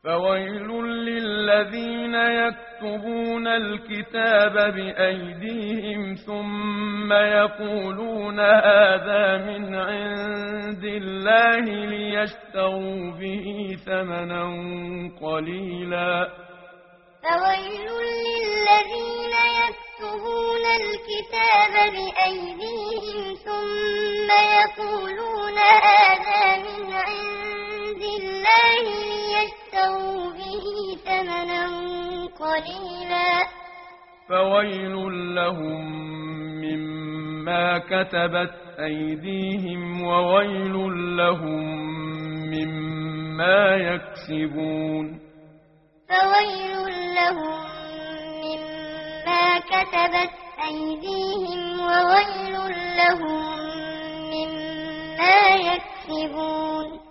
فويل للذين يكتبون الكتاب بأيديهم ثم يقولون هذا من عند الله ليشتروا به ثمنا قليلا. فويل للذين يكتبون الكتاب بأيديهم ثم يقولون هذا من عند الله ليشتروا به ثمنا قليلا. فويل لهم مما كتبت أيديهم وويل لهم مما يكسبون. فويل لهم مما كتبت أيديهم وويل لهم مما يكسبون.